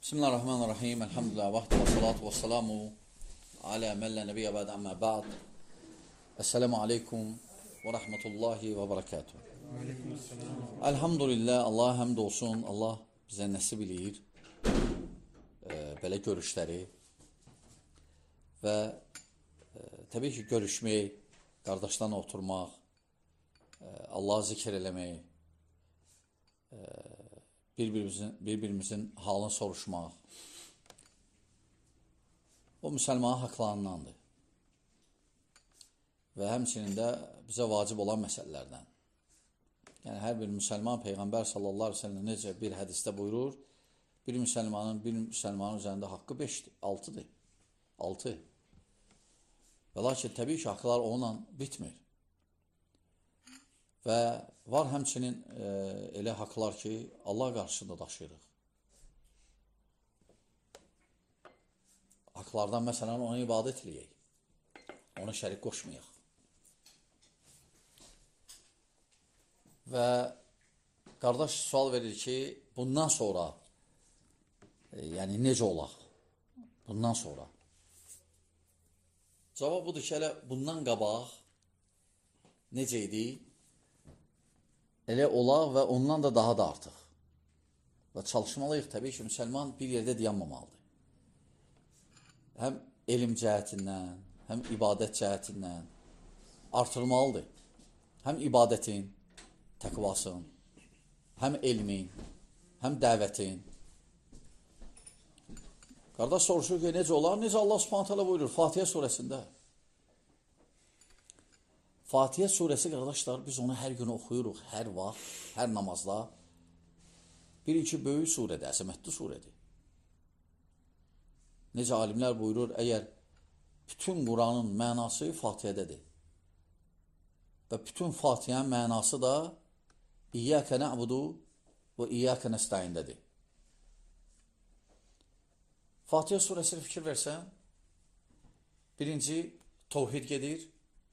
Bismillahirrahmanirrahim. Elhamdülillah. Və salatu və salamu alə mən lə nəbiyyə bəd əmmə bə'd. Esselamu aleykum və rəhmətullahi və bərəkatuhu. Elhamdülillah, Allah həmd olsun. Allah bizə nəsib eləyir belə görüşləri və təbii ki, görüşmək, qardaşlarla oturmaq, Allah'ı zikr eləmək, bir-birimizin halını soruşmaq, o müsəlmanın haqlarındandır və həmçinin də bizə vacib olan məsələlərdən. Yəni, hər bir müsəlman, Peyğəmbər sallallahu aleyhi ve sellem necə bir hədisdə buyurur, bir müsəlmanın üzərində haqqı 5-dir, 6-dır, 6. Və lakin təbii ki, haqlar onunla bitmir. Və var həmçinin elə haqlar ki, Allah qarşısında daşıyırıq. Haqlardan məsələn ona ibadət eləyək, ona şərik qoşmayaq. Və qardaş sual verir ki, bundan sonra, yəni necə olaq? Bundan sonra. Cavab budur ki, elə bundan qabaq necə idi? Elə olaq və ondan da daha da artıq. Və çalışmalıyıq, təbii ki, müsəlman bir yerdə dayanmamalıdır. Həm elm cəhətindən, həm ibadət cəhətindən artırmalıdır. Həm ibadətin, təqvasın, həm elmin, həm dəvətin. Qardaş soruşur ki, necə olar? Necə Allah Subhanahu taala buyurur Fatihə surəsində? Fatihə surəsi, qardaşlar, biz onu hər gün oxuyuruq, hər vaxt, hər namazda. Bir-iki böyük surədir, əzəmətli surədir. Necə alimlər buyurur, əgər bütün Quranın mənası Fatihədədir və bütün Fatihənin mənası da İyyəkə nə'budu və İyyəkə nəstəindədir. Fatihə surəsini fikir versən, birinci, tövhid gedir,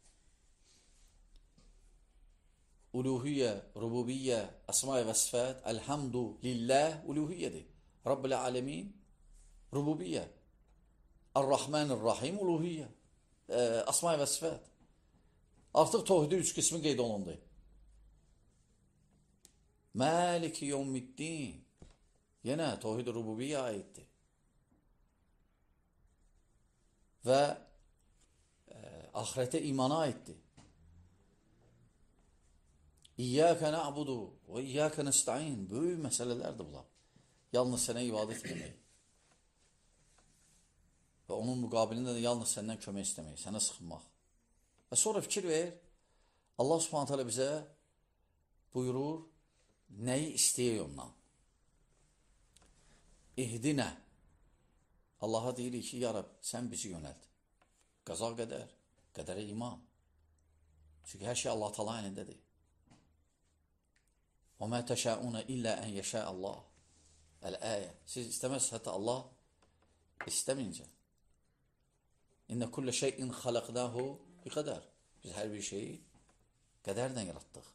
uluhiyyə, rububiyyə, əsma-i və sifət, əlhamdu lillah, uluhiyyədir. Rabbil aləmin, rububiyyə. Ar-Rahmanir-Rahim, uluhiyyə. Əsma-i və sifət. Artıq tövhidin 3 qismi qeyd olundu. Maliki yevmiddin. Yenə tövhid rububiyyə aiddir. Və ahirətə imana aiddir. İyyəkə nə'budu və İyyəkə nəstəin. Böyük məsələlərdir bunlar. Yalnız sənə ibadət etmək. Və onun müqabilində də yalnız səndən kömək istəmək, sənə sıxınmaq. Və sonra fikir ver, Allah Subhanahu taala bizə buyurur, nəyi istəyək ondan? İhdinə. Allaha deyirik ki, ya Rab, sən bizi yönəld. Qəza qədər, qədərə iman. Çünki hər şey Allah Taala əlindədir. وَمَا تَشَاءُونَ إِلَّا أَنْ يَشَاءَ اللّٰهِ El-Əyə. Siz istəməzsiniz, hətta Allah istəməyincə. İnnə kullə şeyin xaləqnəhu bi qədər. Biz hər bir şeyi qədərlə yaratdıq.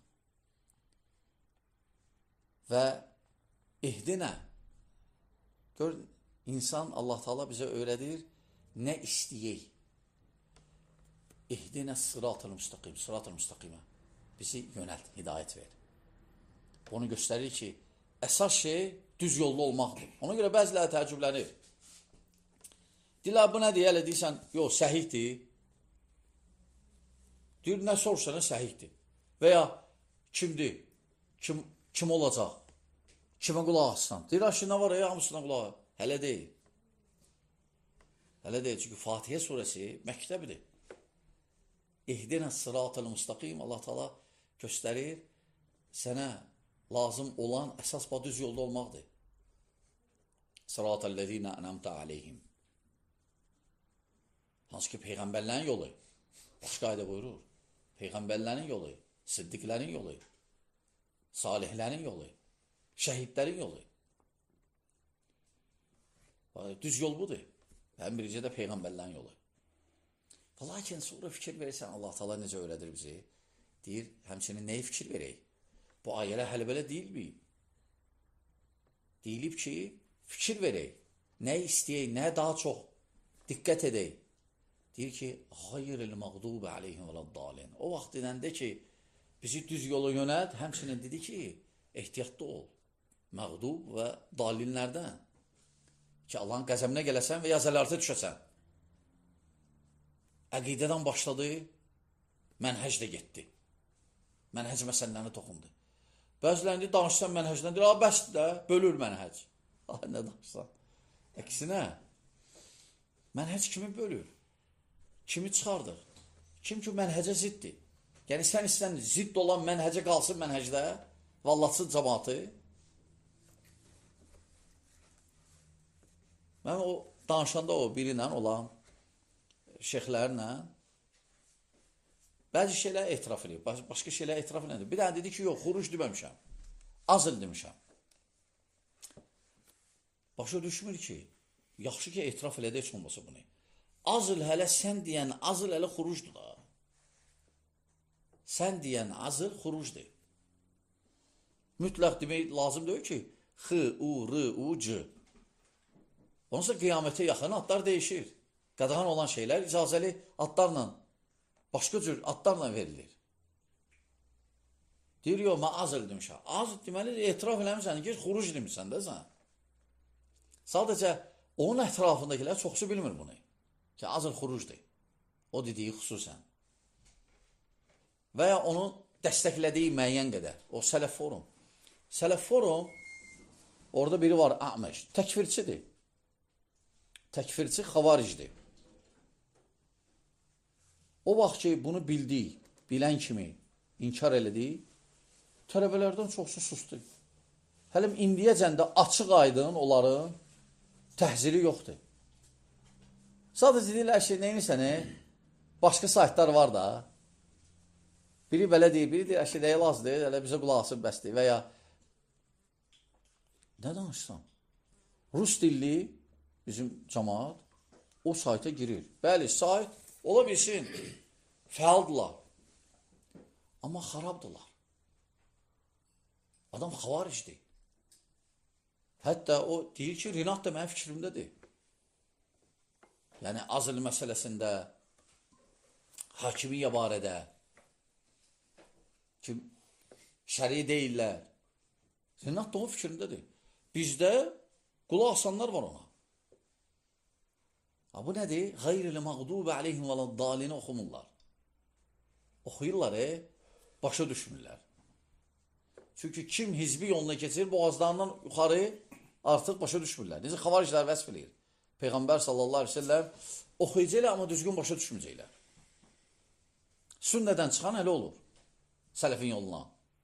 Və ihdinə. Gör, insan Allah Taala bizə öyrədir, nə istəyək? İhdinə sırat-ı müstəqim, sırat-ı müstəqimə. Bizi yönəlt, hidayət ver. Onu göstərir ki, əsas şey düz yolda olmaqdır. Ona görə bəziləri təəccüblənir. Deyirlər, bu nədir? Elə deyirsən, yox, səhihdir. Deyir, nə soruşsan, səhihdir. Və ya kimdir? Kim olacaq? Kimə qulaq assan? Deyir, ki, nə var ya, hamısına qulaq. Hələ deyil. Hələ deyil, çünki Fatihə surəsi məktəbidir. İhdinə sırat-ı müstəqim, Allah Taala göstərir, sənə lazım olan əsas düz yolda olmaqdır. Sırat-əlləzīnə ənəmtə aleyhim. Hansı ki, Peyğəmbərlərin yolu. Başqa ayda buyurur. Peyğəmbərlərin yolu, siddiqlərin yolu, salihlərin yolu, şəhidlərin yolu. Düz yol budur. Ən birinci də Peyğəmbərlərin yolu. Lakin sonra fikir verirsən, Allah Taala necə öyrədir bizi? Deyir, həmçinin nəyi fikir verək? Bu ayələr hələ belə deyilmi? Deyilib ki, fikir verək. Nə istəyək, nə daha çox diqqət edək. Deyir ki, Gayril məğdubi aleyhim vələddalin. O vaxt denəndə ki, bizi düz yola yönəlt, həmçinin dedi ki, ehtiyatlı ol. Məğdub və dalinlərdən. Ki, Allahın qəzəminə gələsən və ya zəlalətə düşəsən. Əqidədən başladı, mənhəc də getdi. Mənhəc məsələlərini toxundu. Bəzilərində danışsan mənhəcdən deyir, bəsdir də, bölür mənhəc. Nə danışsan? Əksinə, mənhəc kimi bölür? Kimi çıxardır? Kim ki, mənhəcə ziddir. Yəni, sən istən zidd olan mənhəcə qalsın mənhəcdə, vallatsız cəmatı. Mən o danışanda o biri ilə olan şeyxlərlə bəzi şeylər etiraf edir, başqa şeylər etiraf edir. Bir dənə dedi ki, yox, xuruc deməmişəm, azıl demişəm. Başa düşmür ki, yaxşı ki, etiraf elədə heç olmasa bunu. Azıl hələ sən deyən azıl hələ xurucdur da. Sən deyən azıl xurucdur. Mütləq demək lazım deyil ki, x, u, r, u, c. Onsa qiyamətə yaxın adlar dəyişir. Qadağan olan şeylər icazəli adlarla, başqa cür adlarla verilir. Deyir, yox, mən azıl demişəm. Azıl deməli, etiraf eləmişsən ki, xuruc demişsən də sən. Sadəcə, onun ətrafındakilər çoxsu bilmir bunu. Ki, azıl xurucdur. O dediyi xüsusən. Və ya onun dəstəklədiyi müəyyən qədər. O Sələf Forum. Sələf Forum, orada biri var, A'məş. Təkfirçidir. Təkfirçi xavaricdir. O vaxt ki, bunu bildik, bilən kimi inkar elədik, tələbələrdən çoxsu sustu. Hələm indiyəcən də açıq aydın onların təhzili yoxdur. Sadəcə deyirlər ki, neyinsən, başqa saytlar var da, biri belə deyir, biri deyir, əşi, deyil azdır, elə bizə qulaq asıb bəsdir və ya nə danışsan? Rus dilli bizim cəmaat o sayta girir. Bəli, sayt ola bilsin, fəaldırlar, amma xarabdırlar. Adam xavaricdir. Hətta o deyir ki, Rinat da mənim fikrimdədir. Yəni, azıl məsələsində, hakimiyyə barədə ki, şəri deyirlər. Rinat da o fikrindədir. Bizdə qulaq asanlar var ona. Bu nədir? Gayril məğdubi aleyhim vələddalini oxumurlar. Oxuyurlar, başa düşmürlər. Çünki kim hizbi yoluna keçir, boğazlarından yuxarı artıq başa düşmürlər. Necə xavariclər vəsf eləyir. Peyğəmbər sallallahu aleyhi ve sellem oxuyacaqlar, amma düzgün başa düşməyəcəklər. Sünnədən çıxan hələ olur. Sələfin yoluna.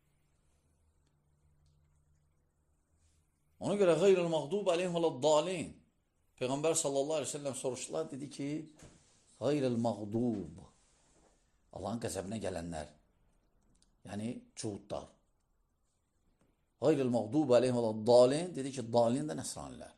Ona görə gayril məğdubi aleyhim vələddalin. Peyğəmbər sallallahu aleyhi ve sellem soruşdular, dedi ki, gayril məğdub. Allahın qəzəbinə gələnlər. Yəni, cuhudlar. Gayril məğdubi aleyhim vələddalin. Dedi ki, dalin də nəsranilər.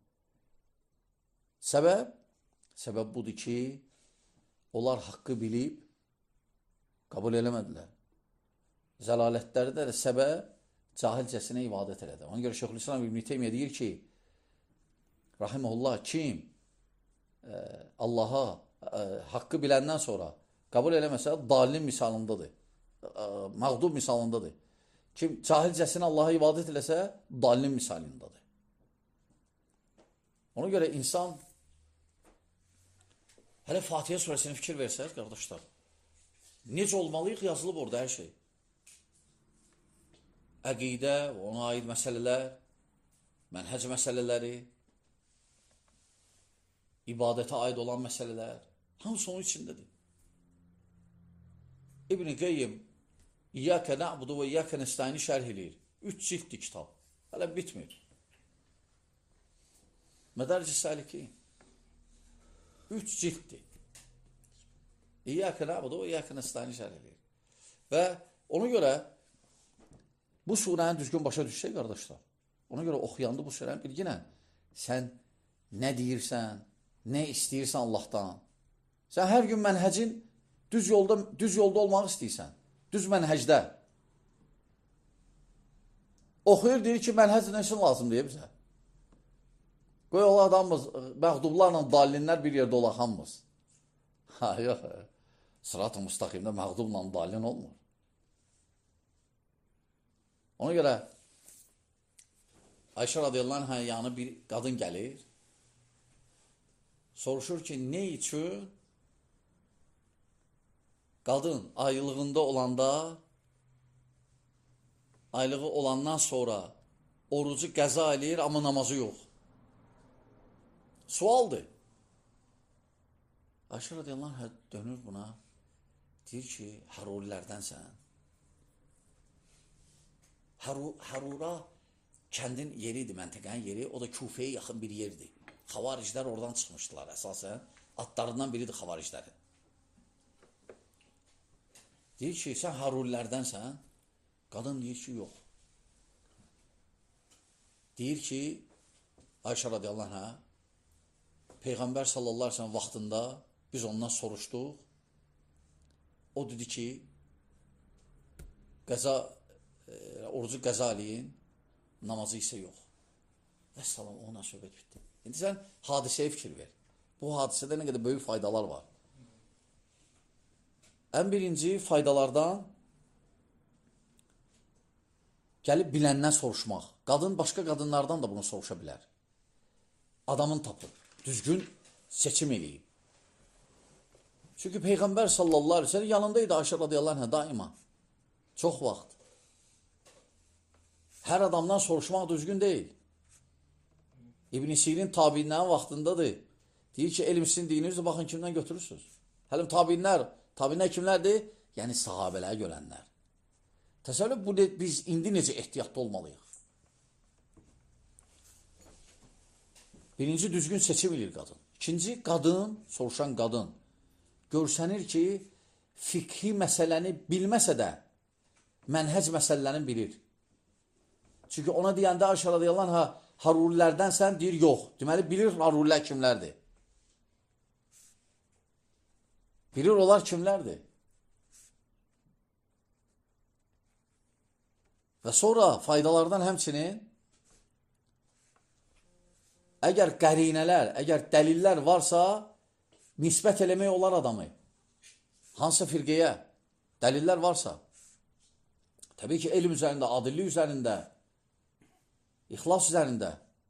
Səbəb budur ki, onlar haqqı bilib, qəbul eləmədilər. Zəlalətlərdə də səbəb cahilcəsinə ibadət elədi. Ona görə Şeyxülislam İbn Teymiyyə deyir ki, rahimehullah, kim Allaha haqqı biləndən sonra qəbul eləməsə, dalin misalındadır. Məğdub misalındadır. Kim cahilcəsinə Allaha ibadət eləsə, dalin misalındadır. Ona görə insan hələ Fatihə surəsini fikir versəz, qardaşlar, necə olmalıyıq, yazılıb orada hər şey. Əqidə, ona aid məsələlər, mənhəc məsələləri, ibadətə aid olan məsələlər, hamısı onun içindədir. İbn-i Qeyyim İyyəkə nə'budu və İyyəkə nəstəyini şərh eləyir. 3 cilddir kitab. Hələ bitmir. Mədaric-i Səlikin 3 cilddir. İyyəkə nə'budu və İyyəkə nəstəyini şərh eləyir. Və ona görə bu surəni düzgün başa düşsək, qardaşlar, ona görə oxuyanda bu surəni bilginə, sən nə deyirsən, nə istəyirsən Allahdan. Sən hər gün mənhəcin düz yolda olmaq istəyirsən. Düz mənhəcdə. Oxuyur, deyir ki, mənhəc nə üçün lazım deyə bizə. Qoy o adamımız, məğdublarla dalinlər bir yerdə olaxanmız. Ha, yox. Sırat-ı müstaqimdə məğdubla dalin olmur. Ona görə Ayşə radiyallahu anh yanı bir qadın gəlir. Soruşur ki, ne üçün qadın aylığında olanda, aylığı olandan sonra orucu qəza eləyir, amma namazı yox. Sualdır. Ayşə radiyallahu anh dönür buna. Deyir ki, Hərurilərdənsən. Hərura kəndin yeridir, məntəqənin yeri. O da Kufəyə yaxın bir yerdir. Xavariclər oradan çıxmışdılar əsasən. Adlarından biridir xavariclərin. Deyir ki, sən Hərurilərdənsən. Qadın deyir ki, yox. Deyir ki, Ayşə radiyallahu anh, Peyğəmbər sallallahu aleyhi ve sellem vaxtında biz ondan soruşduq. O dedi ki, orucu qəza eləyin, namazı isə yox. Və salam, ona söhbət bitdi. İndi sən hadisəyə fikir ver. Bu hadisədə nə qədər böyük faydalar var. Ən birinci faydalardan gəlib biləndən soruşmaq. Qadın başqa qadınlardan da bunu soruşa bilər. Adamın tapıb, düzgün seçim eləyib. Çünki Peyğəmbər sallallahu aleyhi ve sellem yanındaydı Ayşə radiyallahu anh daima. Çox vaxt. Hər adamdan soruşmaq düzgün deyil. İbn-i Sirin tabiinlərin vaxtındadır. Deyir ki, elm sizin dininizdir, baxın kimdən götürürsünüz. Həlim tabiinlər kimlərdir? Yəni sahabələrə görənlər. Təsəvvür, biz indi necə ehtiyatlı olmalıyıq? Birinci, düzgün seçim edir qadın. İkinci, soruşan qadın görsənir ki, fikhi məsələni bilməsə də mənhəc məsələlərini bilir. Çünki ona deyəndə Ayşə radiyallahu anh, Hərurilərdənsən, deyir, yox. Deməli, bilir Hərurilər kimlərdir. Bilir onlar kimlərdir. Və sonra faydalardan həmçinin əgər qərinələr, əgər dəlillər varsa, nisbət eləmək olar adamı. Hansı firqəyə dəlillər varsa. Təbii ki, elm üzərində, adillik üzərində, İxlas üzərində,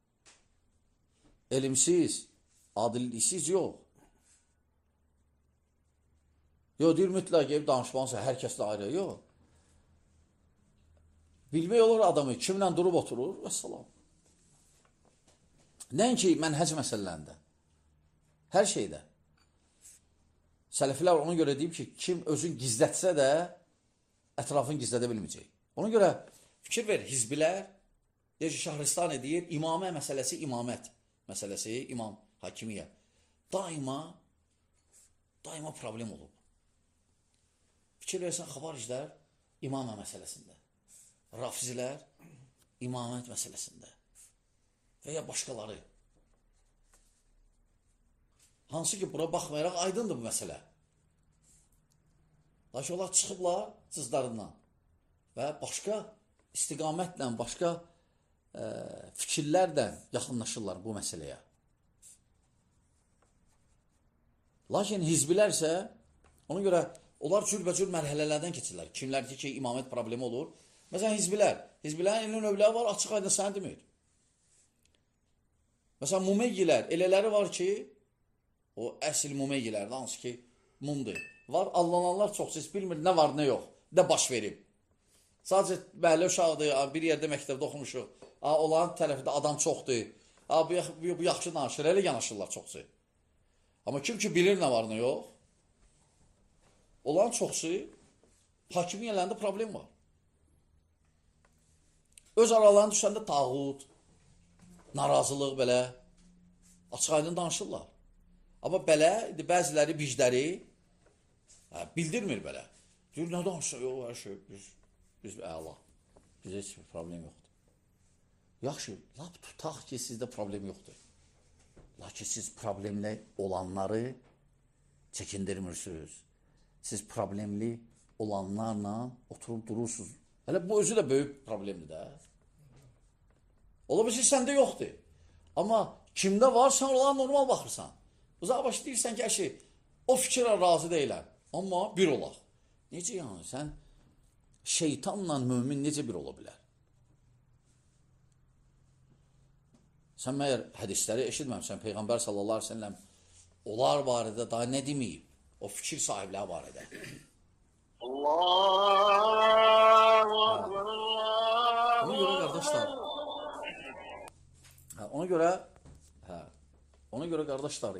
elmsiz, adilliksiz yox. Yox, deyir, mütləq gelib danışmansa, hər kəslə ayrı, yox. Bilmək olur adamı, kimlə durub oturur, və salam. Nəinki mənhəc məsələlərində, hər şeydə. Sələflər ona görə deyib ki, kim özün gizlətsə də, ətrafını gizlədə bilməyəcək. Ona görə fikir ver, hizbilər, deyir ki, Şahristan edir, imamə məsələsi, imamət məsələsi, imam, hakimiyyə. Daima problem olub. Fikir versən, xavariclər imamə məsələsində, rafizilər imamət məsələsində və ya başqaları. Hansı ki, bura baxmayaraq aydındır bu məsələ. Lakin onlar çıxıblar cızlarından və başqa istiqamətlə, başqa fikirlərlə yaxınlaşırlar bu məsələyə. Lakin hizbilər isə, ona görə onlar cürbəcür mərhələlərdən keçirlər. Kimlər ki, imamət problemi olur. Məsələn, hizbilərin elin övləri var, açıq aydın səni demir. Məsələn, mumeyyilər, elələri var ki, o əsl mumeyyilərdə, hansı ki, mumdur. Var, allananlar çox, siz bilmir, nə var, nə yox, nə baş verib. Sadəcə, məhəllə uşaqdır, bir yerdə məktəbdə oxumuşuq, olan tərəfində adam çoxdur, bu yaxşı danışır, elə yanaşırlar çoxsu. Amma kim ki bilir nə var, nə yox, olan çoxsu, hakimiyyələrində problem var. Öz aralarını düşəndə tağut, narazılıq belə, açıq aydın danışırlar. Amma belə, bəziləri, vicləri bildirmir belə. Deyir, nə danışır, yox, hər şey, biz əla, bizə heç bir problem yoxdur. Yaxşı, lap tutaq ki, sizdə problem yoxdur. Lakin siz problemli olanları çəkindirmirsiniz. Siz problemli olanlarla oturub durursunuz. Hələ bu özü də böyük problemdir də. Ola bilsin, səndə yoxdur. Amma Kimdə var, sən onlara normal baxırsan. Uzaq başı deyirsən ki, əşi, o fikirlə razı deyiləm. Amma bir olaq. Necə yəni, sən şeytanla mömin necə bir ola bilər? Sən məyər hədisləri eşitməmsən, Peyğəmbər sallallahu aleyhi ve sellem onlar barədə daha nə deməyib? O fikir sahibləri barədə. Ona görə qardaşlar, ona görə qardaşlar,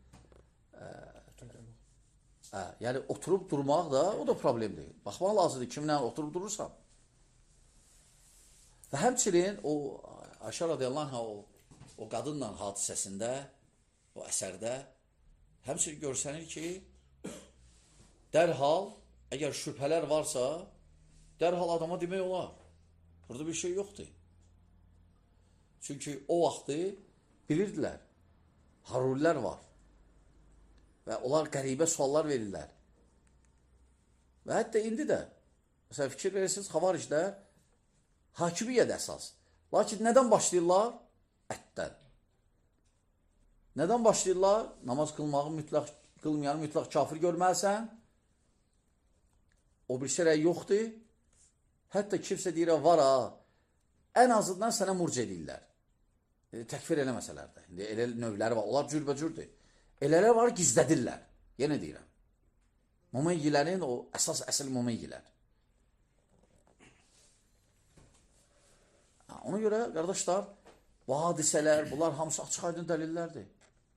yəni oturub durmaq da o da problem deyil. Baxmaq lazımdır kimlə oturub durursan. Və həmçinin o Ayşə radiyallahu anh o qadınla hadisəsində, o əsərdə həmçinin görsənir ki, dərhal, əgər şübhələr varsa, dərhal adama demək olar. Burada bir şey yoxdur. Çünki o vaxtı bilirdilər, harurilər var və onlar qəribə suallar verirlər. Və hətta indi də, məsələn, fikir verirsiniz, xavariclər hakimiyyədə əsas. Lakin nədən başlayırlar? Ətdən. Nədən başlayırlar? Namaz qılmayanı mütləq kafir görməlisən. O bir şey yoxdur. Hətta kimsə deyir, var ha, ən azından sənə murc edirlər. Təkfir eləməsələr də. İndi elə növləri var, onlar cürbəcürdür. Elələr var, gizlədirlər. Yenə deyirəm. Mumeyyilərin o əsas əsl mumeyyilər. Ona görə, qardaşlar, bu hadisələr, bunlar hamısı açıq aydın dəlillərdir.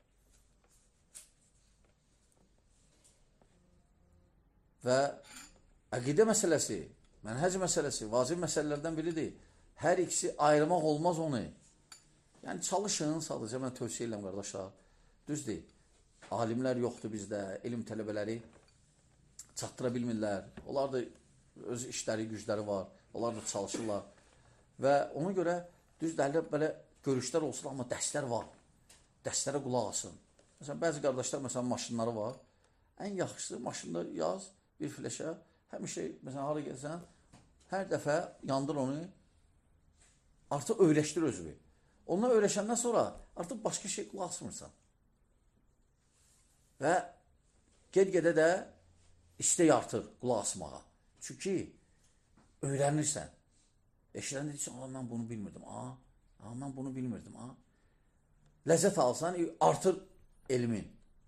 Və əqidə məsələsi, mənhəc məsələsi, vacib məsələlərdən biridir. Hər ikisi ayırmaq olmaz onu. Yəni, çalışın, sadəcə mən tövsiyə edirəm, qardaşlar. Düzdür, alimlər yoxdur bizdə, elm tələbələri çatdıra bilmirlər. Onlar da öz işləri, gücləri var, onlar da çalışırlar. Və ona görə düzdür, belə görüşlər olsun, amma dərslər var. Dərslərə qulaq asın. Məsələn, bəzi qardaşlar, məsələn, maşınları var. Ən yaxşısı, maşında yaz, bir fləşə, həmişə, məsələn, hara gəlsən, hər dəfə yandır onu, artıq öyrəşdir özünü. Ondan öyrəşəndən sonra artıq başqa şey qulaq asmırsan. Və ged-gedə də istək artır qulaq asmağa. Çünki öyrənirsən. Eşidən deyirsən, mən bunu bilmirdim. Mən bunu bilmirdim. Ləzzət alsan, artır elmin.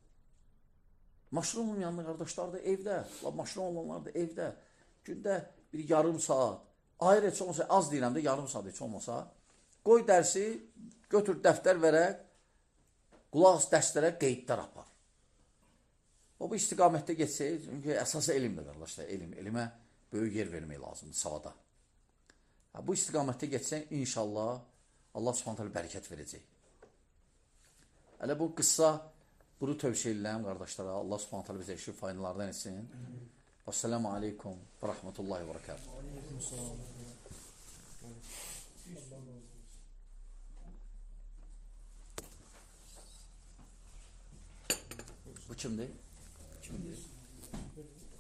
Maşın olmayanlı qardaşlar da evdə, maşın olanlar da evdə. Gündə bir yarım saat, ayrı heç olmasa, az deyirəm də, yarım saat heç olmasa, qoy dərsi, götür dəftər verək, qulaq as dərslərə qeydlər apar. O, bu istiqamətdə geçsək, çünki əsası elmdir, qardaşlar, elmə böyük yer vermək lazımdır, savada. Bu istiqamətdə geçsək, inşallah, Allah subhanətələ bərəkət verəcək. Hələ bu qıssa, bunu tövsiyə edirəm, qardaşlara, Allah subhanətələ bizə işin faydalardan etsin. Vəssalamu aleykum və rəhmətullahi və bərəkətuhu. Bu kimdir? Kimdir?